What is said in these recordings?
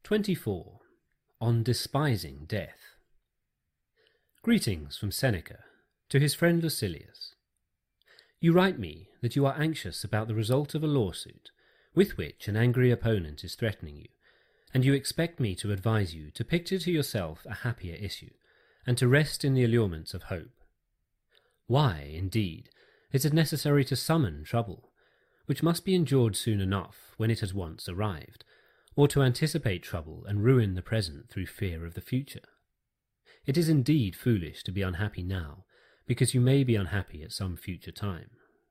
24. On despising death. Greetings from Seneca to his friend Lucilius. You write me that you are anxious about the result of a lawsuit with which an angry opponent is threatening you, and you expect me to advise you to picture to yourself a happier issue, and to rest in the allurements of hope. Why, indeed, is it necessary to summon trouble, which must be endured soon enough when it has once arrived, or to anticipate trouble and ruin the present through fear of the future? It is indeed foolish to be unhappy now, because you may be unhappy at some future time.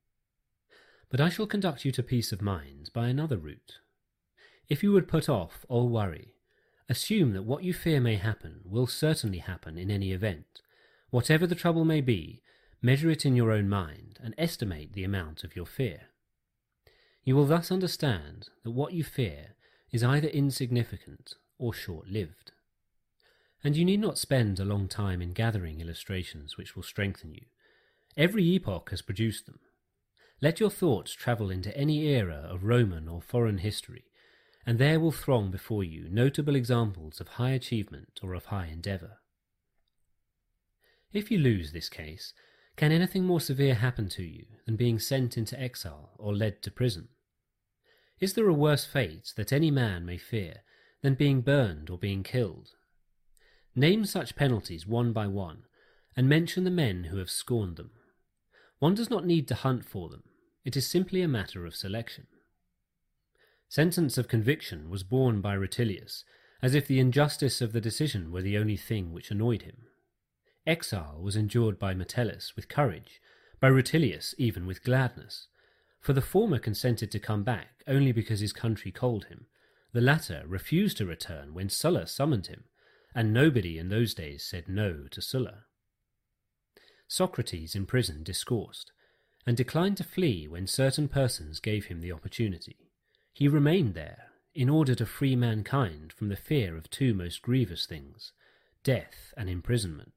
But I shall conduct you to peace of mind by another route. If you would put off all worry, assume that what you fear may happen will certainly happen in any event. Whatever the trouble may be, measure it in your own mind and estimate the amount of your fear. You will thus understand that what you fear is either insignificant or short-lived. And you need not spend a long time in gathering illustrations which will strengthen you. Every epoch has produced them. Let your thoughts travel into any era of Roman or foreign history, and there will throng before you notable examples of high achievement or of high endeavour. If you lose this case, can anything more severe happen to you than being sent into exile or led to prison? Is there a worse fate that any man may fear than being burned or being killed? Name such penalties one by one, and mention the men who have scorned them. One does not need to hunt for them. It is simply a matter of selection. Sentence of conviction was borne by Rutilius, as if the injustice of the decision were the only thing which annoyed him. Exile was endured by Metellus with courage, by Rutilius even with gladness, for the former consented to come back only because his country called him. The latter refused to return when Sulla summoned him, and nobody in those days said no to Sulla. Socrates in prison discoursed, and declined to flee when certain persons gave him the opportunity. He remained there in order to free mankind from the fear of two most grievous things, death and imprisonment.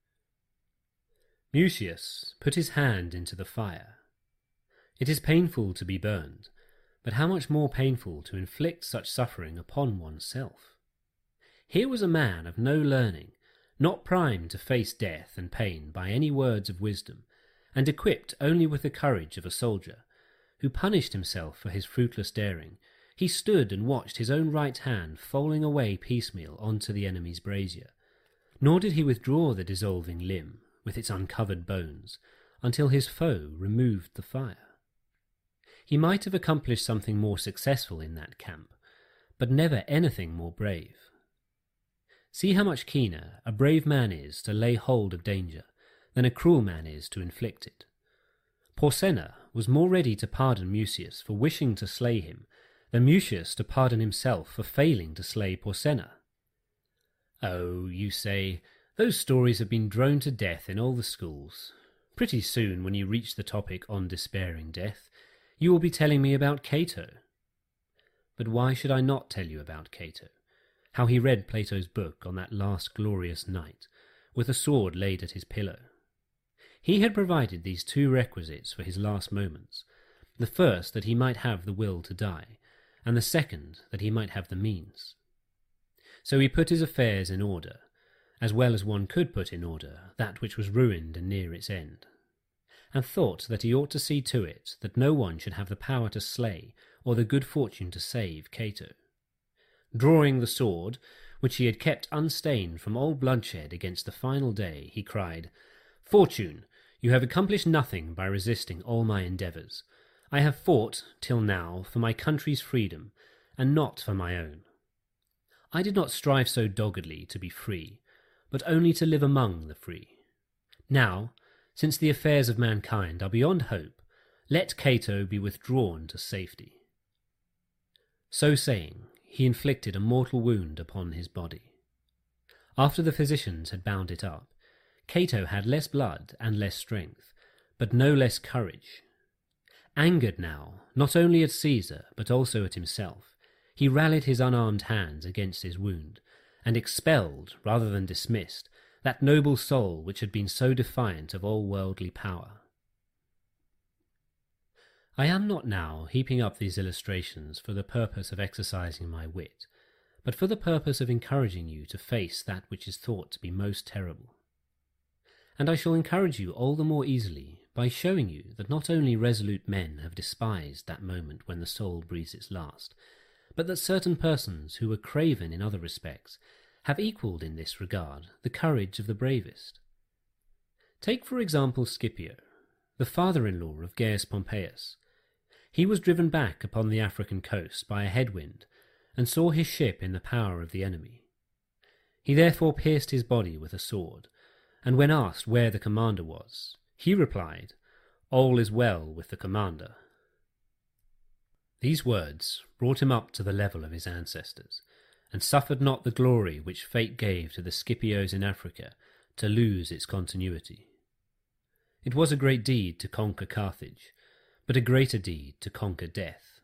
Mucius put his hand into the fire. It is painful to be burned, but how much more painful to inflict such suffering upon oneself? Here was a man of no learning, not primed to face death and pain by any words of wisdom, and equipped only with the courage of a soldier, who punished himself for his fruitless daring. He stood and watched his own right hand falling away piecemeal onto the enemy's brazier, nor did he withdraw the dissolving limb, with its uncovered bones, until his foe removed the fire. He might have accomplished something more successful in that camp, but never anything more brave. See how much keener a brave man is to lay hold of danger than a cruel man is to inflict it. Porsenna was more ready to pardon Mucius for wishing to slay him than Mucius to pardon himself for failing to slay Porsenna. Oh, you say, those stories have been droned to death in all the schools. Pretty soon, when you reach the topic on despairing death, you will be telling me about Cato. But why should I not tell you about Cato? How he read Plato's book on that last glorious night, with a sword laid at his pillow. He had provided these two requisites for his last moments, the first that he might have the will to die, and the second that he might have the means. So he put his affairs in order, as well as one could put in order that which was ruined and near its end, and thought that he ought to see to it that no one should have the power to slay or the good fortune to save Cato. Drawing the sword, which he had kept unstained from all bloodshed against the final day, he cried, "Fortune, you have accomplished nothing by resisting all my endeavours. I have fought, till now, for my country's freedom, and not for my own. I did not strive so doggedly to be free, but only to live among the free. Now, since the affairs of mankind are beyond hope, let Cato be withdrawn to safety." So saying, he inflicted a mortal wound upon his body. After the physicians had bound it up, Cato had less blood and less strength, but no less courage. Angered now, not only at Caesar, but also at himself, he rallied his unarmed hands against his wound, and expelled, rather than dismissed, that noble soul which had been so defiant of all worldly power. I am not now heaping up these illustrations for the purpose of exercising my wit, but for the purpose of encouraging you to face that which is thought to be most terrible. And I shall encourage you all the more easily by showing you that not only resolute men have despised that moment when the soul breathes its last, but that certain persons who were craven in other respects have equalled in this regard the courage of the bravest. Take for example Scipio, the father-in-law of Gaius Pompeius. He was driven back upon the African coast by a headwind, and saw his ship in the power of the enemy. He therefore pierced his body with a sword, and when asked where the commander was, he replied, "All is well with the commander." These words brought him up to the level of his ancestors, and suffered not the glory which fate gave to the Scipios in Africa to lose its continuity. It was a great deed to conquer Carthage, but a greater deed to conquer death.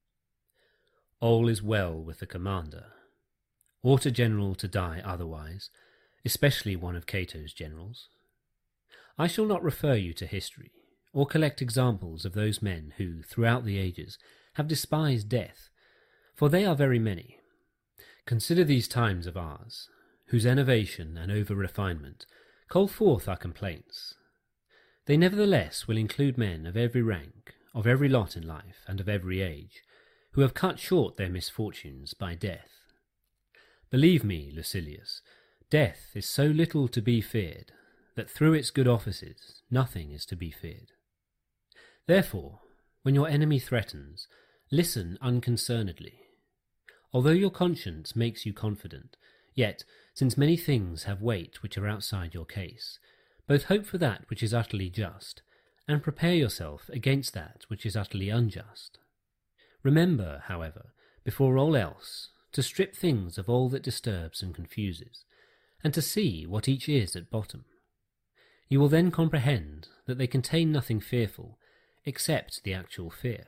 All is well with the commander. Ought a general to die otherwise, especially one of Cato's generals? I shall not refer you to history, or collect examples of those men who, throughout the ages, have despised death, for they are very many. Consider these times of ours, whose enervation and over-refinement call forth our complaints. They nevertheless will include men of every rank, of every lot in life, and of every age, who have cut short their misfortunes by death. Believe me, Lucilius, death is so little to be feared, that through its good offices nothing is to be feared. Therefore, when your enemy threatens, listen unconcernedly. Although your conscience makes you confident, yet, since many things have weight which are outside your case, both hope for that which is utterly just, and prepare yourself against that which is utterly unjust. Remember, however, before all else, to strip things of all that disturbs and confuses, and to see what each is at bottom. You will then comprehend that they contain nothing fearful, except the actual fear.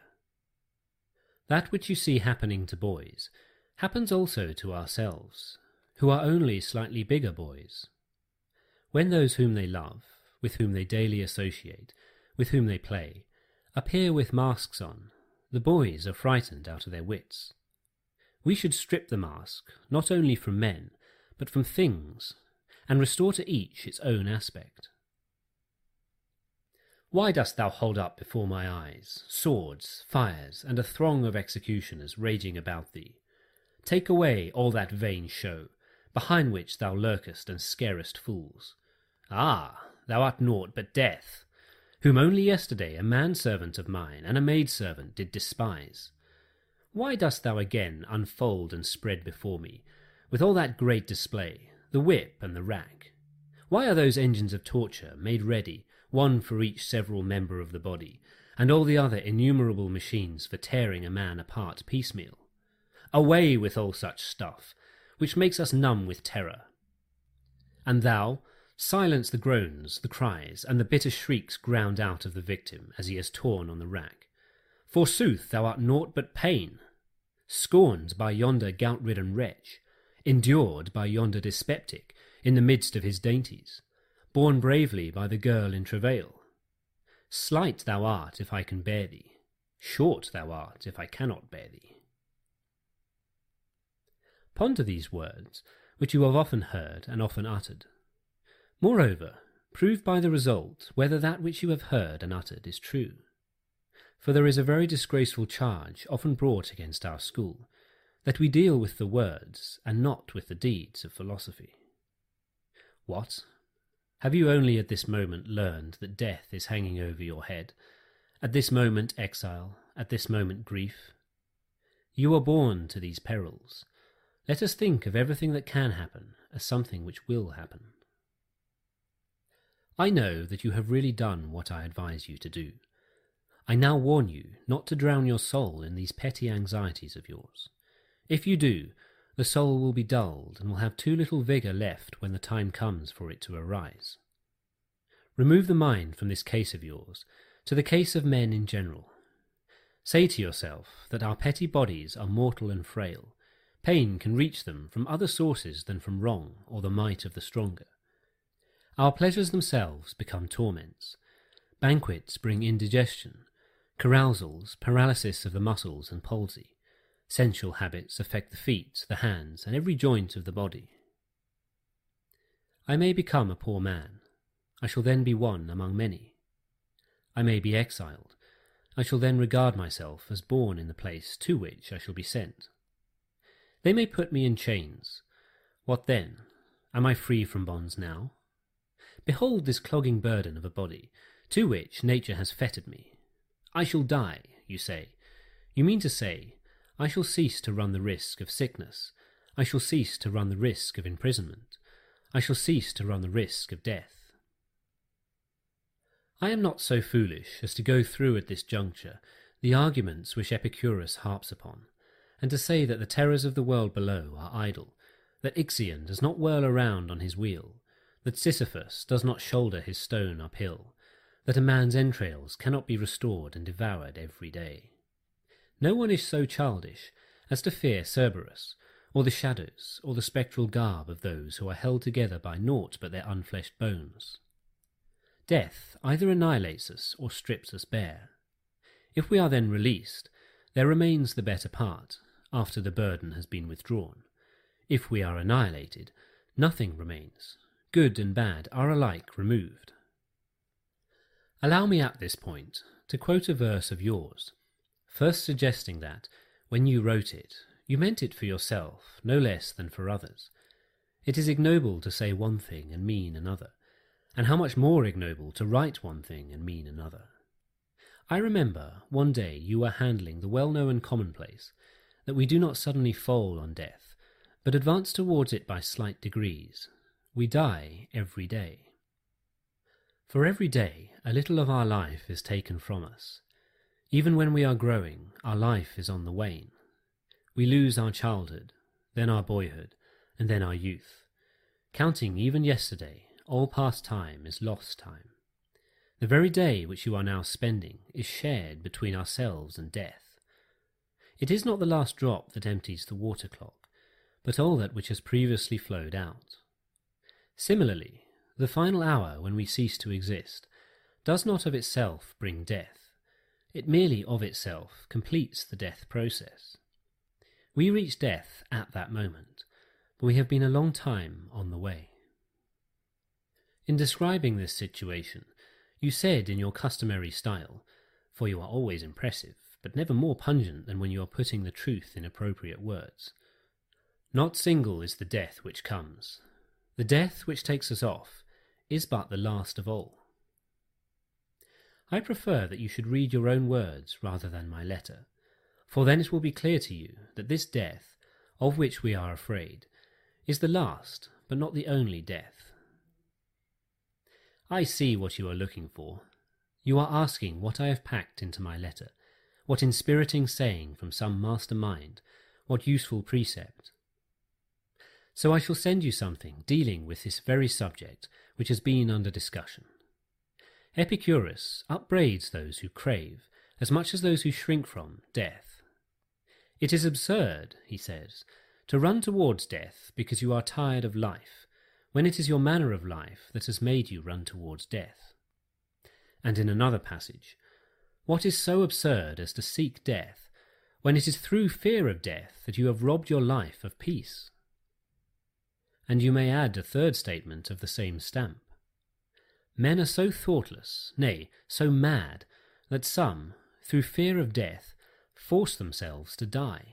That which you see happening to boys happens also to ourselves, who are only slightly bigger boys. When those whom they love, with whom they daily associate, with whom they play, appear with masks on, the boys are frightened out of their wits. We should strip the mask, not only from men, but from things, and restore to each its own aspect. Why dost thou hold up before my eyes swords, fires, and a throng of executioners raging about thee? Take away all that vain show, behind which thou lurkest and scarest fools. Ah, thou art naught but death, whom only yesterday a manservant of mine and a maidservant did despise. Why dost thou again unfold and spread before me, with all that great display, the whip and the rack? Why are those engines of torture made ready, one for each several member of the body, and all the other innumerable machines for tearing a man apart piecemeal? Away with all such stuff, which makes us numb with terror. And thou, silence the groans, the cries, and the bitter shrieks ground out of the victim as he is torn on the rack. Forsooth, thou art naught but pain, scorned by yonder gout-ridden wretch, endured by yonder dyspeptic in the midst of his dainties, borne bravely by the girl in travail. Slight thou art if I can bear thee, short thou art if I cannot bear thee. Ponder these words, which you have often heard and often uttered. Moreover, prove by the result whether that which you have heard and uttered is true. For there is a very disgraceful charge often brought against our school, that we deal with the words and not with the deeds of philosophy. What? Have you only at this moment learned that death is hanging over your head, at this moment exile, at this moment grief? You are born to these perils. Let us think of everything that can happen as something which will happen. I know that you have really done what I advise you to do. I now warn you not to drown your soul in these petty anxieties of yours. If you do, the soul will be dulled and will have too little vigour left when the time comes for it to arise. Remove the mind from this case of yours to the case of men in general. Say to yourself that our petty bodies are mortal and frail. Pain can reach them from other sources than from wrong or the might of the stronger. Our pleasures themselves become torments. Banquets bring indigestion, carousals, paralysis of the muscles and palsy. Sensual habits affect the feet, the hands, and every joint of the body. I may become a poor man. I shall then be one among many. I may be exiled. I shall then regard myself as born in the place to which I shall be sent. They may put me in chains. What then? Am I free from bonds now? Behold this clogging burden of a body, to which nature has fettered me. I shall die, you say. You mean to say, I shall cease to run the risk of sickness. I shall cease to run the risk of imprisonment. I shall cease to run the risk of death. I am not so foolish as to go through at this juncture the arguments which Epicurus harps upon, and to say that the terrors of the world below are idle, that Ixion does not whirl around on his wheel, that Sisyphus does not shoulder his stone uphill, that a man's entrails cannot be restored and devoured every day. No one is so childish as to fear Cerberus, or the shadows, or the spectral garb of those who are held together by naught but their unfleshed bones. Death either annihilates us or strips us bare. If we are then released, there remains the better part, after the burden has been withdrawn. If we are annihilated, nothing remains. Good and bad are alike removed. Allow me at this point to quote a verse of yours, first suggesting that, when you wrote it, you meant it for yourself no less than for others. It is ignoble to say one thing and mean another, and how much more ignoble to write one thing and mean another. I remember one day you were handling the well-known commonplace that we do not suddenly fall on death, but advance towards it by slight degrees. We die every day. For every day a little of our life is taken from us. Even when we are growing, our life is on the wane. We lose our childhood, then our boyhood, and then our youth. Counting even yesterday, all past time is lost time. The very day which you are now spending is shared between ourselves and death. It is not the last drop that empties the water clock, but all that which has previously flowed out. Similarly, the final hour when we cease to exist does not of itself bring death. It merely of itself completes the death process. We reach death at that moment, but we have been a long time on the way. In describing this situation, you said in your customary style, for you are always impressive, but never more pungent than when you are putting the truth in appropriate words, "Not single is the death which comes. The death which takes us off is but the last of all." I prefer that you should read your own words rather than my letter, for then it will be clear to you that this death, of which we are afraid, is the last but not the only death. I see what you are looking for. You are asking what I have packed into my letter, what inspiriting saying from some master mind, what useful precept. So I shall send you something dealing with this very subject which has been under discussion. Epicurus upbraids those who crave, as much as those who shrink from, death. It is absurd, he says, to run towards death because you are tired of life, when it is your manner of life that has made you run towards death. And in another passage, what is so absurd as to seek death, when it is through fear of death that you have robbed your life of peace? And you may add a third statement of the same stamp. Men are so thoughtless, nay, so mad, that some, through fear of death, force themselves to die.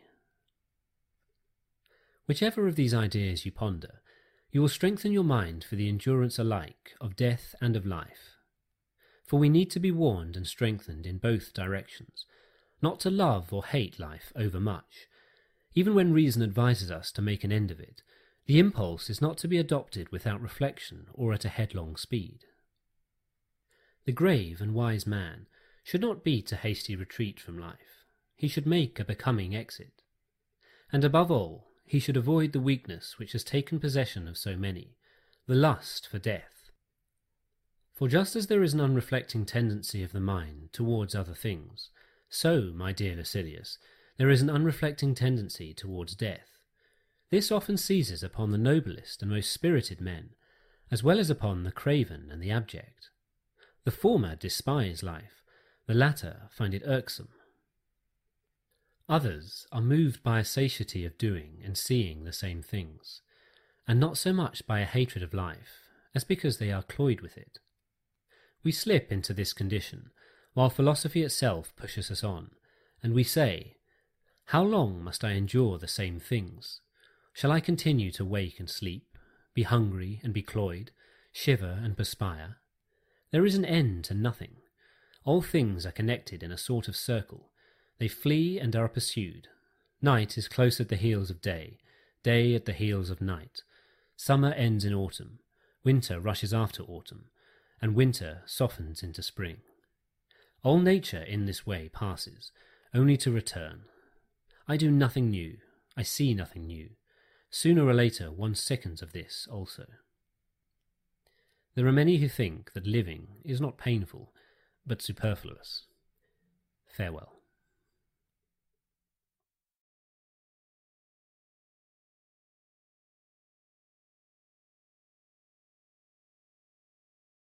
Whichever of these ideas you ponder, you will strengthen your mind for the endurance alike of death and of life. For we need to be warned and strengthened in both directions, not to love or hate life overmuch. Even when reason advises us to make an end of it, the impulse is not to be adopted without reflection or at a headlong speed. The grave and wise man should not beat a hasty retreat from life. He should make a becoming exit. And above all, he should avoid the weakness which has taken possession of so many, the lust for death. For just as there is an unreflecting tendency of the mind towards other things, so, my dear Lucilius, there is an unreflecting tendency towards death. This often seizes upon the noblest and most spirited men, as well as upon the craven and the abject. The former despise life, the latter find it irksome. Others are moved by a satiety of doing and seeing the same things, and not so much by a hatred of life as because they are cloyed with it. We slip into this condition, while philosophy itself pushes us on, and we say, "How long must I endure the same things? Shall I continue to wake and sleep, be hungry and be cloyed, shiver and perspire? There is an end to nothing. All things are connected in a sort of circle. They flee and are pursued. Night is close at the heels of day, day at the heels of night. Summer ends in autumn, winter rushes after autumn, and winter softens into spring. All nature in this way passes, only to return. I do nothing new, I see nothing new. Sooner or later one sickens of this also." There are many who think that living is not painful, but superfluous. Farewell.